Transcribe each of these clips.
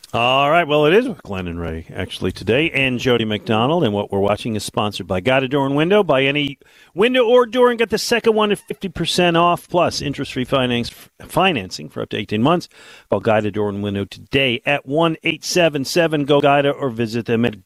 All right. Well, it is with Glenn and Ray, actually, today, and Jody McDonald. And what we're watching is sponsored by Guided Door and Window. Buy any window or door and get the second one at 50% off, plus interest-free financing for up to 18 months. Call Guided Door and Window today at 1-877-GO-GUIDA or visit them at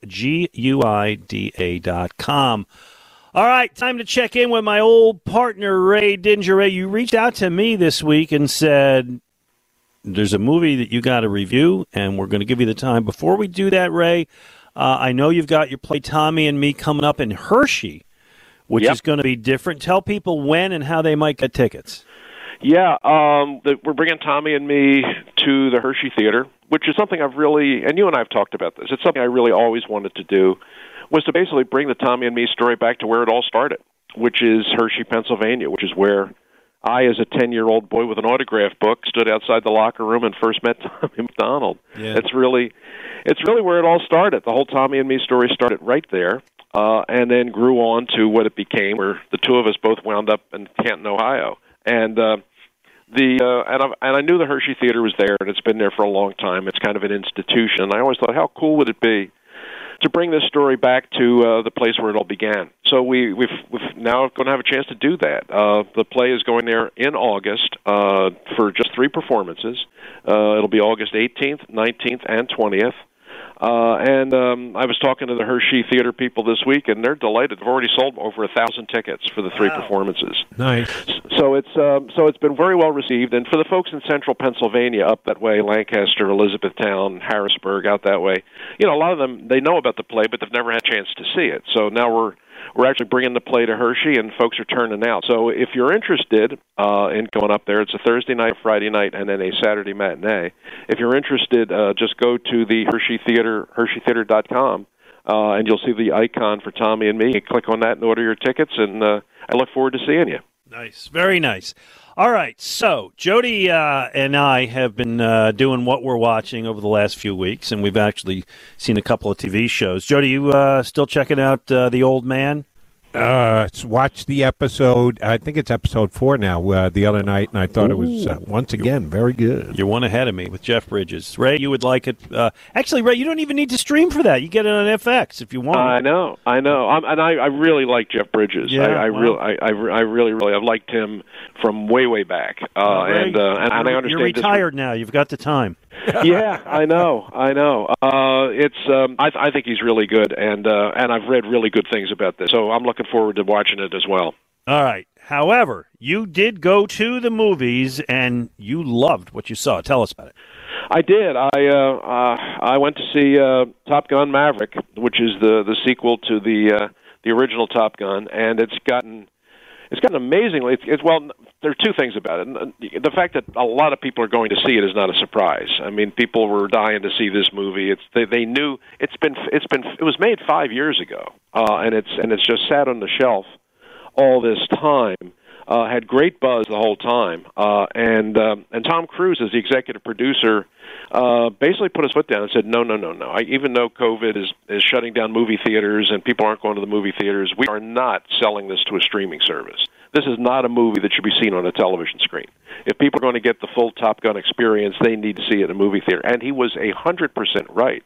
GUIDA.com. All right, time to check in with my old partner, Ray Didinger. Ray, you reached out to me this week and said, there's a movie that you got to review, and we're going to give you the time. Before we do that, Ray, I know you've got your play Tommy and Me coming up in Hershey, which is going to be different. Tell people when and how they might get tickets. Yeah, we're bringing Tommy and Me to the Hershey Theater, which is something I've really, and you and I have talked about this, it's something I really always wanted to do, was to basically bring the Tommy and Me story back to where it all started, which is Hershey, Pennsylvania, which is where I, as a 10-year-old boy with an autograph book, stood outside the locker room and first met Tommy McDonald. Yeah. It's really where it all started. The whole Tommy and Me story started right there, and then grew on to what it became, where the two of us both wound up in Canton, Ohio. And I knew the Hershey Theater was there, and it's been there for a long time. It's kind of an institution. And I always thought, how cool would it be to bring this story back to the place where it all began? So we've now going to have a chance to do that. The play is going there in August for just 3 performances. It'll be August 18th, 19th, and 20th. I was talking to the Hershey Theater people this week, and they're delighted. They've already sold over 1,000 tickets for the 3 performances. Nice. So it's been very well received. And for the folks in central Pennsylvania, up that way, Lancaster, Elizabethtown, Harrisburg, out that way, a lot of them, they know about the play, but they've never had a chance to see it. So now we're actually bringing the play to Hershey, and folks are turning out. So if you're interested in going up there, it's a Thursday night, Friday night, and then a Saturday matinee. If you're interested, just go to the Hershey Theater, hersheytheater.com, and you'll see the icon for Tommy and Me. You click on that and order your tickets, and I look forward to seeing you. Nice. Very nice. All right, so Jody and I have been doing what we're watching over the last few weeks, and we've actually seen a couple of TV shows. Jody, you still checking out The Old Man? Watched the episode, I think it's episode 4 now, the other night, and I thought it was, once again, very good. You're one ahead of me with Jeff Bridges. Ray, you would like it. Actually, Ray, you don't even need to stream for that. You get it on FX if you want. I know. I really like Jeff Bridges. Yeah, I really, I've liked him from way back. And I understand you're retired now. You've got the time. Yeah, I know. I think he's really good, and I've read really good things about this. So I'm looking forward to watching it as well. All right. However, you did go to the movies, and you loved what you saw. Tell us about it. I did. I went to see Top Gun Maverick, which is the sequel to the original Top Gun, and it's gotten amazingly. Well, there are 2 things about it. The fact that a lot of people are going to see it is not a surprise. I mean, people were dying to see this movie. They knew it was made 5 years ago, and it's just sat on the shelf all this time. Had great buzz the whole time, and Tom Cruise, as the executive producer, basically put his foot down and said, no. Even though COVID is shutting down movie theaters and people aren't going to the movie theaters, we are not selling this to a streaming service. This is not a movie that should be seen on a television screen. If people are going to get the full Top Gun experience, they need to see it in a movie theater. And he was 100% right.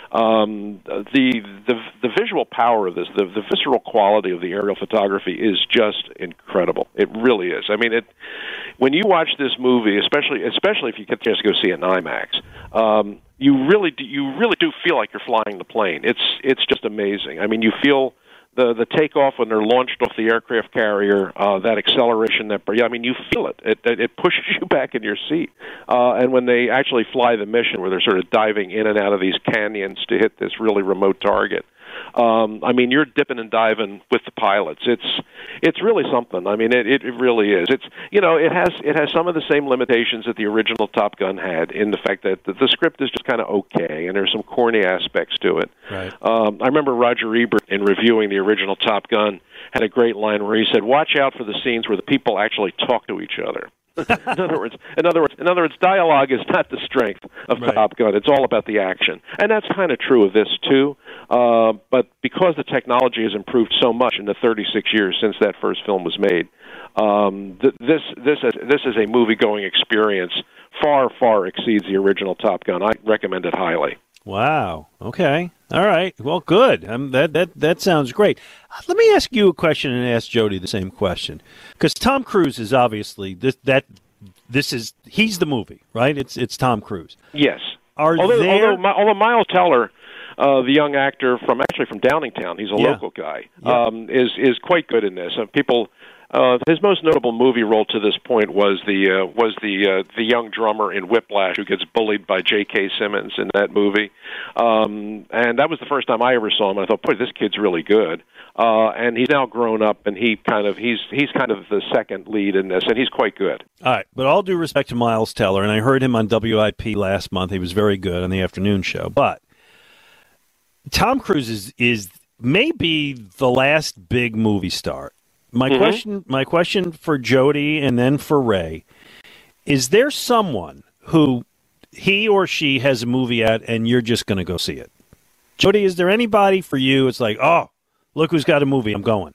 The visual power of this, the visceral quality of the aerial photography is just incredible. It really is. I mean, when you watch this movie, especially if you get the chance to go see it in IMAX, you really do feel like you're flying the plane. It's just amazing. I mean, you feel the takeoff when they're launched off the aircraft carrier, that acceleration, you feel it. It pushes you back in your seat. And when they actually fly the mission, where they're sort of diving in and out of these canyons to hit this really remote target, you're dipping and diving with the pilots. It's really something. I mean, it really is. It has some of the same limitations that the original Top Gun had, in the fact that the script is just kind of okay, and there's some corny aspects to it. Right. I remember Roger Ebert, in reviewing the original Top Gun, had a great line where he said, "Watch out for the scenes where the people actually talk to each other." in other words, dialogue is not the strength of Top Gun. It's all about the action, and that's kind of true of this too. But because the technology has improved so much in the 36 years since that first film was made, This is a movie-going experience far exceeds the original Top Gun. I recommend it highly. Wow. Okay. All right. Well, good. That sounds great. Let me ask you a question and ask Jody the same question, because Tom Cruise is obviously he's the movie, right? It's Tom Cruise. Yes. Although Miles Teller, the young actor from Downingtown, he's a local guy, is quite good in this. People. His most notable movie role to this point was the young drummer in Whiplash who gets bullied by J.K. Simmons in that movie, and that was the first time I ever saw him. I thought, boy, this kid's really good, and he's now grown up, and he's kind of the second lead in this, and he's quite good. All right, but all due respect to Miles Teller, and I heard him on WIP last month. He was very good on the afternoon show, but Tom Cruise is maybe the last big movie star. My question for Jody and then for Ray, is there someone who he or she has a movie at and you're just going to go see it? Jody, is there anybody for you? It's like, oh, look who's got a movie. I'm going.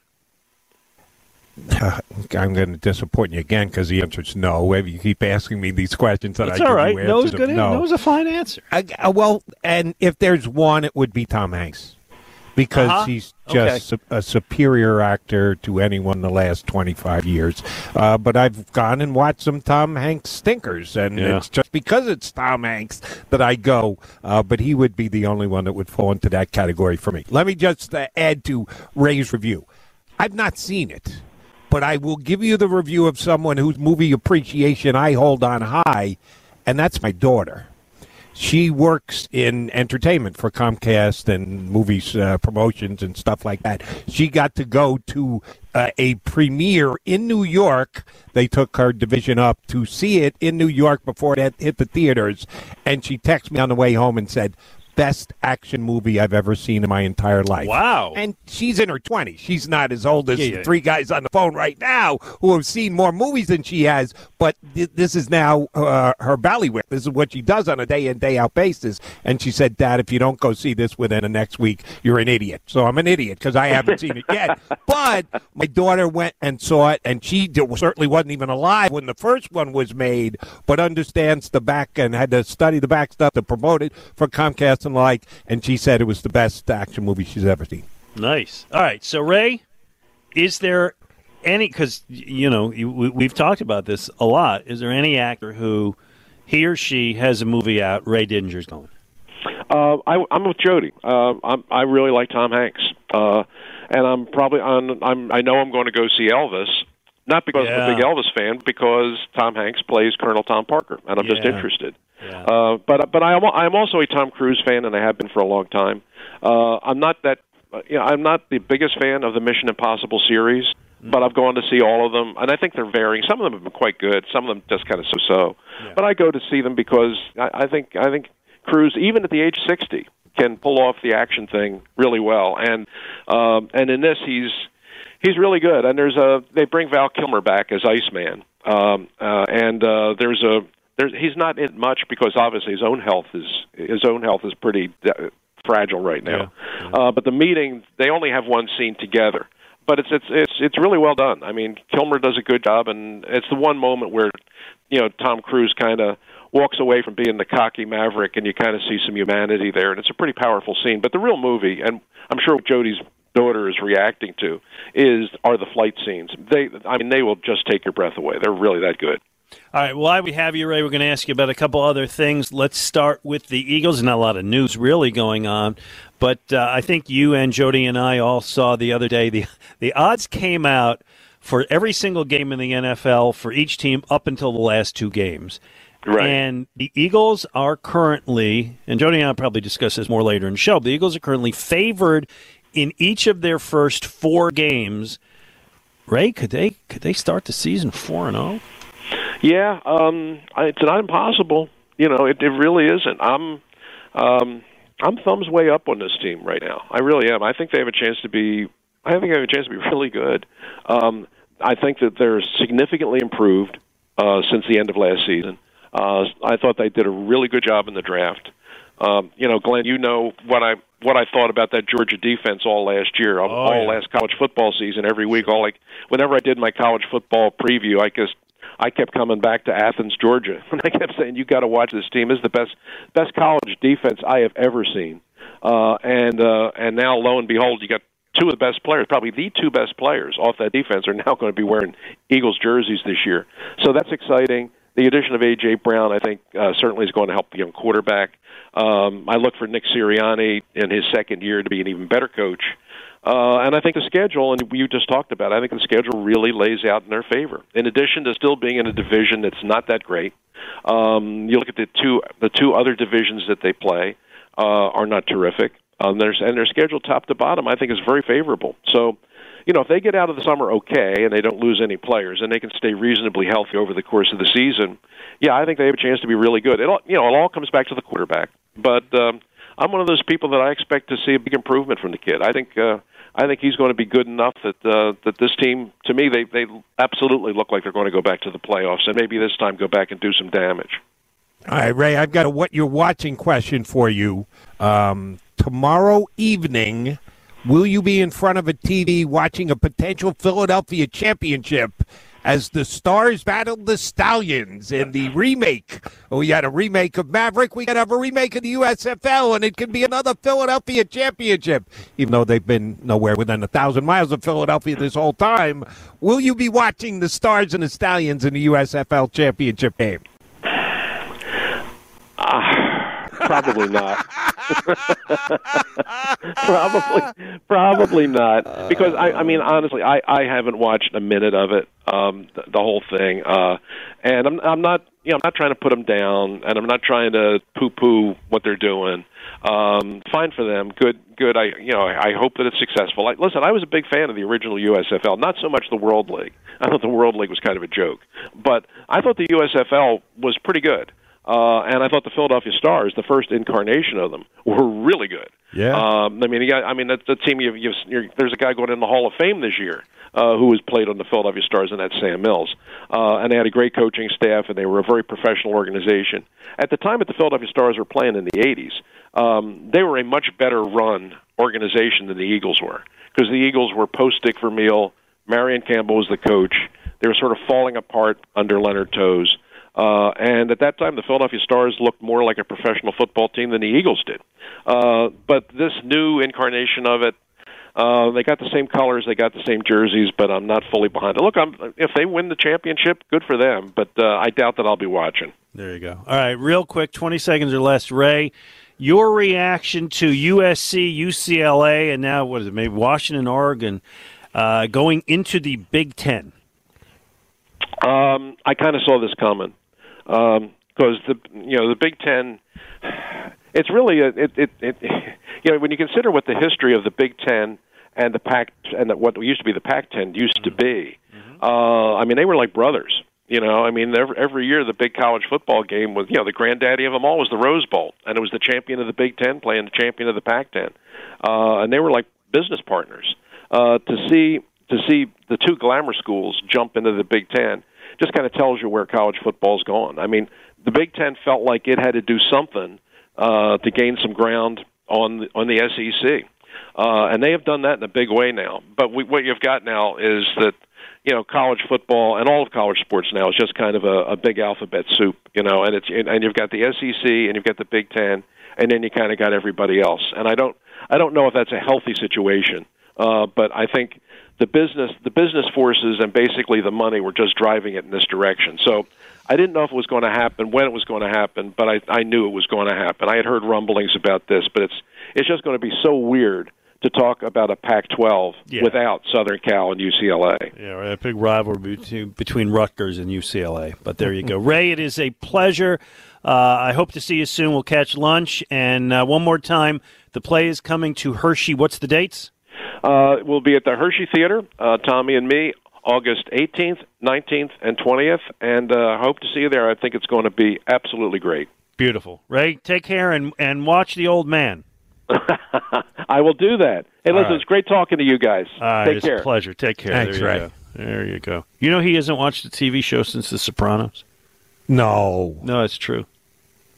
I'm going to disappoint you again because the answer is no. You keep asking me these questions that That's I all give right. you No's answers good. of no. No's a fine answer. Well, and if there's one, it would be Tom Hanks. Because he's just a superior actor to anyone in the last 25 years. But I've gone and watched some Tom Hanks stinkers, and it's just because it's Tom Hanks that I go. But he would be the only one that would fall into that category for me. Let me just add to Ray's review. I've not seen it, but I will give you the review of someone whose movie appreciation I hold on high, and that's my daughter. She works in entertainment for Comcast and movies promotions and stuff like that. She got to go to a premiere in New York. They took her division up to see it in New York before it hit the theaters. And she texted me on the way home and said, best action movie I've ever seen in my entire life. Wow. And she's in her 20s. She's not as old as the three guys on the phone right now who have seen more movies than she has, but this is now her ballywick. This is what she does on a day-in, day-out basis. And she said, Dad, if you don't go see this within the next week, you're an idiot. So I'm an idiot because I haven't seen it yet. But my daughter went and saw it, and she certainly wasn't even alive when the first one was made, but understands the back and had to study the back stuff to promote it for Comcast and like, and she said it was the best action movie she's ever seen. Nice. All right. So, Ray, is there any, because, we've talked about this a lot, is there any actor who he or she has a movie out, Ray Didinger's going? I'm with Jody. I really like Tom Hanks. And I'm probably I know I'm going to go see Elvis, not because I'm a big Elvis fan, because Tom Hanks plays Colonel Tom Parker, and I'm just interested. Yeah. But I'm also a Tom Cruise fan, and I have been for a long time. I'm not the biggest fan of the Mission Impossible series, but I've gone to see all of them, and I think they're varying. Some of them have been quite good, some of them just kind of so-so. Yeah. But I go to see them because I think Cruise, even at the age 60, can pull off the action thing really well, and in this he's really good. And they bring Val Kilmer back as Iceman, he's not in much because obviously his own health is pretty fragile right now. Yeah. But the meeting, they only have one scene together, but it's really well done. I mean, Kilmer does a good job, and it's the one moment where Tom Cruise kind of walks away from being the cocky maverick, and you kind of see some humanity there, and it's a pretty powerful scene. But the real movie, and I'm sure what Jody's daughter is reacting to, are the flight scenes. They will just take your breath away. They're really that good. All right, while we have you, Ray, we're going to ask you about a couple other things. Let's start with the Eagles. Not a lot of news really going on, but I think you and Jody and I all saw the other day the odds came out for every single game in the NFL for each team up until the last two games. Right. And the Eagles are currently, and Jody and I will probably discuss this more later in the show, but the Eagles are currently favored in each of their first four games. Ray, could they start the season 4-0? Yeah, it's not impossible. It really isn't. I'm thumbs way up on this team right now. I really am. I think they have a chance to be. Really good. I think that they're significantly improved since the end of last season. I thought they did a really good job in the draft. Glenn, you know what I thought about that Georgia defense all last year, last college football season. Every week, whenever I did my college football preview, I kept coming back to Athens, Georgia, and I kept saying, "You got to watch this team. This is the best college defense I have ever seen." And now, lo and behold, you got two of the best players, probably the two best players off that defense, are now going to be wearing Eagles jerseys this year. So that's exciting. The addition of A.J. Brown, I think, certainly is going to help the young quarterback. I look for Nick Sirianni in his second year to be an even better coach. And I think the schedule, and you just talked about it, I think the schedule really lays out in their favor. In addition to still being in a division that's not that great, you look at the two other divisions that they play are not terrific. Their schedule top to bottom, I think, is very favorable. So, if they get out of the summer okay and they don't lose any players and they can stay reasonably healthy over the course of the season, I think they have a chance to be really good. It all comes back to the quarterback. But I'm one of those people that I expect to see a big improvement from the kid. I think he's going to be good enough that this team, to me, they absolutely look like they're going to go back to the playoffs and maybe this time go back and do some damage. All right, Ray, I've got a what you're watching question for you. Tomorrow evening, will you be in front of a TV watching a potential Philadelphia championship as the Stars battle the Stallions in the remake? We had a remake of Maverick. We could have a remake of the USFL, and it could be another Philadelphia championship, even though they've been nowhere within 1,000 miles of Philadelphia this whole time. Will you be watching the Stars and the Stallions in the USFL championship game? Probably not. Probably not. Because I mean, honestly, I haven't watched a minute of it, the whole thing, and I'm not trying to put them down, and I'm not trying to poo-poo what they're doing. Fine for them. Good. I hope that it's successful. Listen, I was a big fan of the original USFL, not so much the World League. I thought the World League was kind of a joke, but I thought the USFL was pretty good. And I thought the Philadelphia Stars, the first incarnation of them, were really good. Yeah. That's the team. There's a guy going in the Hall of Fame this year who has played on the Philadelphia Stars, and that's Sam Mills. And they had a great coaching staff, and they were a very professional organization. At the time that the Philadelphia Stars were playing in the 80s, they were a much better run organization than the Eagles were, because the Eagles were post-Dick Vermeil. Marion Campbell was the coach. They were sort of falling apart under Leonard Toews. And at that time, the Philadelphia Stars looked more like a professional football team than the Eagles did. But this new incarnation of it, they got the same colors, they got the same jerseys, but I'm not fully behind it. Look, if they win the championship, good for them, but I doubt that I'll be watching. There you go. All right, real quick, 20 seconds or less, Ray, your reaction to USC, UCLA, and now, what is it, maybe Washington, Oregon, going into the Big Ten? I kind of saw this coming. Because the Big Ten, it's really when you consider what the history of the Big Ten and the Pac and what used to be the Pac-10 used to be. I mean, they were like brothers. I mean, every year the big college football game was, the granddaddy of them all was the Rose Bowl, and it was the champion of the Big Ten playing the champion of the Pac-10, and they were like business partners. To see the two glamour schools jump into the Big Ten just kind of tells you where college football's gone. I mean, the Big Ten felt like it had to do something to gain some ground on the SEC, and they have done that in a big way now. But what you've got now is that college football and all of college sports now is just kind of a big alphabet soup, and you've got the SEC and you've got the Big Ten, and then you kind of got everybody else. And I don't know if that's a healthy situation, but I think the business forces and basically the money were just driving it in this direction. So I didn't know if it was going to happen, when it was going to happen, but I knew it was going to happen. I had heard rumblings about this, but it's just going to be so weird to talk about a Pac-12 without Southern Cal and UCLA. Yeah, right, a big rivalry between Rutgers and UCLA. But there you go. Ray, it is a pleasure. I hope to see you soon. We'll catch lunch. And one more time, the play is coming to Hershey. What's the dates? We'll be at the Hershey Theater, Tommy and me, August 18th, 19th, and 20th, and hope to see you there. I think it's going to be absolutely great. Beautiful. Ray, take care and watch The Old Man. I will do that. Hey, listen, It's great talking to you guys. Take care. It's a pleasure. Take care. Thanks, there you Ray. go. There you go. He hasn't watched a TV show since The Sopranos? No. No, it's true.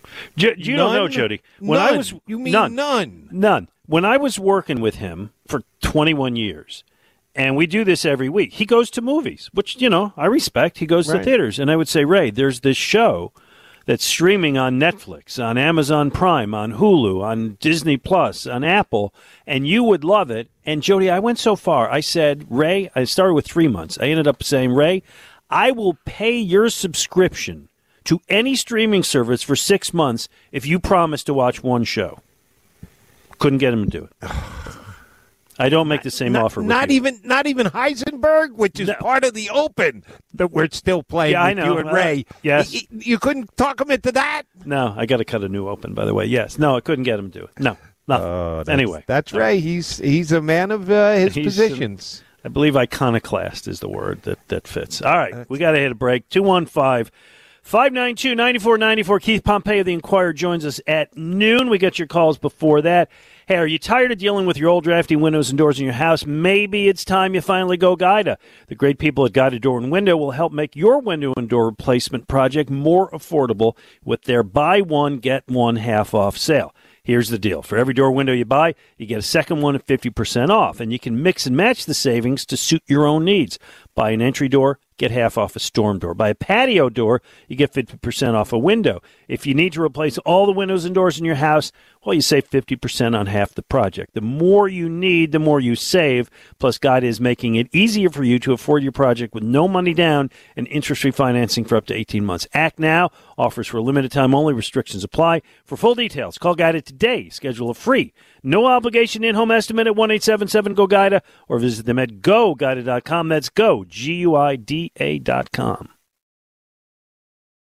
You don't know, Jody. When none. I was You mean none? None. When I was working with him for 21 years, and we do this every week, he goes to movies, which, I respect. He goes to theaters. And I would say, Ray, there's this show that's streaming on Netflix, on Amazon Prime, on Hulu, on Disney Plus, on Apple, and you would love it. And, Jody, I went so far. I said, Ray, I started with 3 months. I ended up saying, Ray, I will pay your subscription to any streaming service for 6 months if you promise to watch one show. Couldn't get him to do it. I don't make the same offer. Not even Heisenberg, which is part of the Open that we're still playing with you and Ray. Yes. You couldn't talk him into that? No, I got to cut a new Open, by the way. Yes. No, I couldn't get him to do it. No, nothing. Anyway. That's Ray. He's a man of his positions. I believe iconoclast is the word that fits. All right, we got to hit a break. 215-592-9494. Keith Pompey of the Inquirer joins us at noon. We got your calls before that. Hey, are you tired of dealing with your old drafty windows and doors in your house? Maybe it's time you finally go Guida. The great people at Guida Door and Window will help make your window and door replacement project more affordable with their buy one, get one half off sale. Here's the deal. For every door window you buy, you get a second one at 50% off, and you can mix and match the savings to suit your own needs. Buy an entry door, get half off a storm door. Buy a patio door, you get 50% off a window. If you need to replace all the windows and doors in your house, well, you save 50% on half the project. The more you need, the more you save. Plus, Guida is making it easier for you to afford your project with no money down and interest-free financing for up to 18 months. Act now. Offers for a limited time only. Restrictions apply. For full details, call Guida today. Schedule a free, no-obligation in-home estimate at 1-877-GO-GUIDA or visit them at GoGuida.com. That's go, Guida.com.